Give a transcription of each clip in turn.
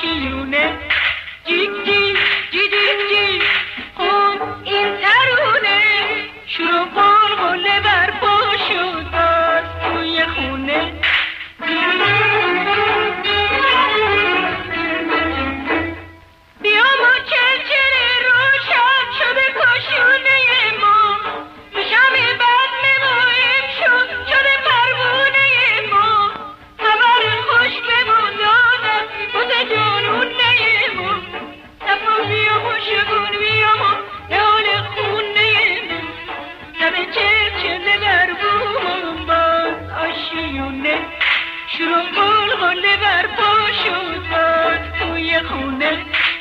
آشیونه جیک جیک جیک جیک خون این ترونه شروع قلقله برپا شد باز توی خونه بیا ما چلچله روشن شده کاشونه ما به شب بد ملایم شده پروونه ما خبر خوش بمون دادم بوده جانونه ما صفا بیا ما شگون بیا ما حال خونه ما شب چلچله بر بوم باز آشیونه شروع قلقله برپا شد باز توی خونه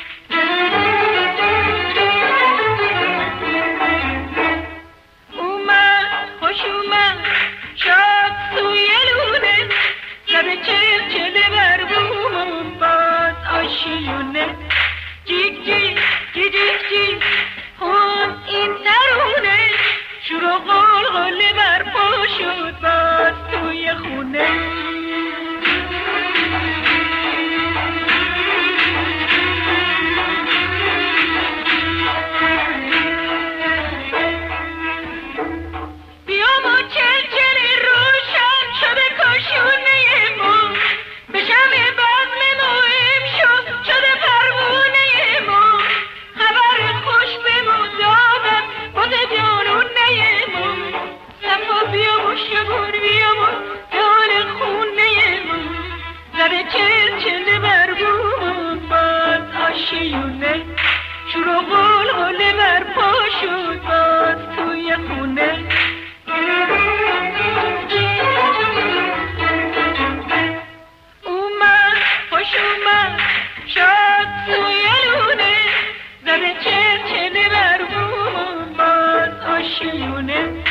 اومد خوش اومد شاد سوی لونه لب چلچله بر بوم باز آشیونه جیک جیک جیک جیک خون این ترونه شروع قلقله برپا شد باز توی خونه چلچله بر بوم باز آشیونه شروع قلقله برپا شد باز توی خونه اومد خوش اومد شاد سوی لونه زده چلچله بر بوم باز آشیونه